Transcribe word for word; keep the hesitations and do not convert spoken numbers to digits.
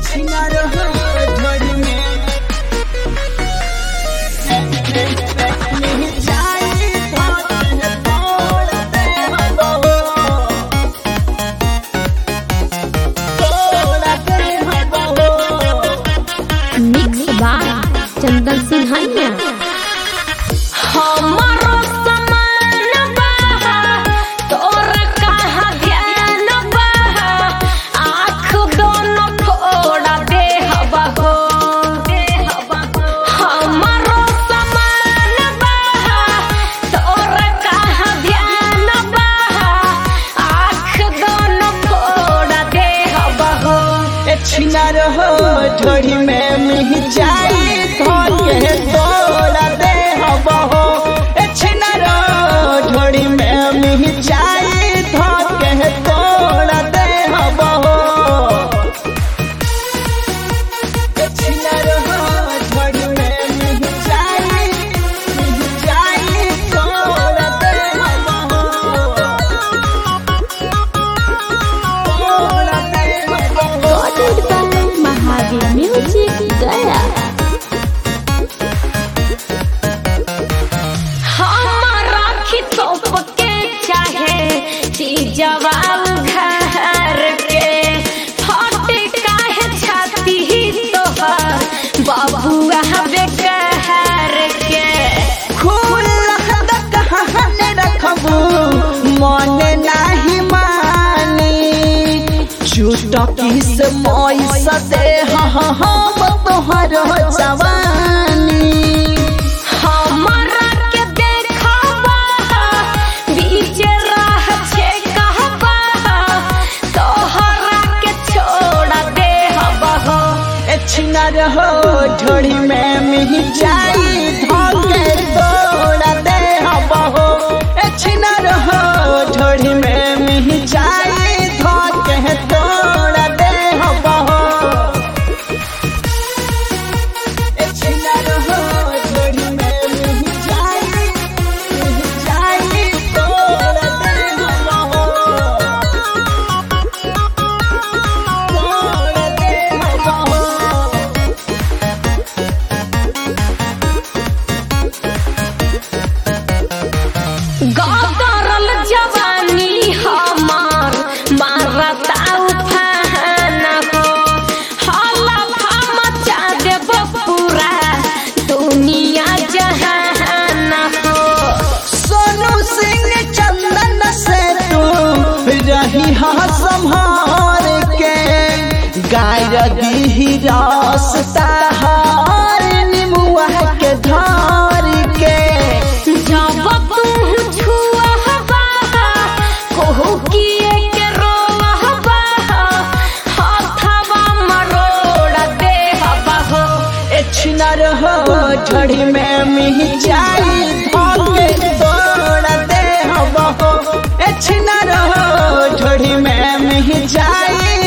चंदन सिंघानिया हमारो समान बहा तोरा कहाँ ध्यान बहा आँख दोनों फोड़ा दे हवा हो हमारो समान बहा तोरा कहाँ ध्यान बहा आँख दोनों फोड़ा दे हवा हो छिना रहो ढोड़ी में मिर्चाई के तोड़ा दे हवा हो छिना रहो ढोड़ी में मिर्चाई के तोड़ा दे हवा हो छिना रहो ढोड़ी में मिर्चाई मिर्चाई तोड़ा दे हवा हो तोड़ा दे हवा हो महावीर म्यूजिक गया हमारा खितोप के चाहे चीजवा घर के फटे काहे छाती तोहर बाबुआ बेकार के खुल कहने रखबू मन नाही मानी चुटकी से मैसा दे हम तोहर जवानी हमारा के देखबा बीच राह छे कहबा तोहरा के छोड़ा दे हवा हो छिना रहो ढोड़ी में मिर्चाई धोके तोड़ा दे हवा हो छिना रहो ढोड़ी में मिर्चाई धोके तोड़ा दे हवा हो छिना रहो ढोड़ी में मिर्चाई मिर्चाई तोड़ा दे हवा हो तोड़ा दे हवा हो गदरल जवानी हमार मारता उफान हो हला मचा देब पूरा दुनिया जहान हो सोनू सिंह चंदन से तू रही हा संभार के गाय दी रास्ता हार निमुआ के धार के जब तू छुआ कहू किए के रोवा हथवा मरोड़ दे हवा हो छिना रहो ढोड़ी में मिर्चाई धोके तोड़ा दे हवा हो छिना रहो ढोड़ी में मिर्चाई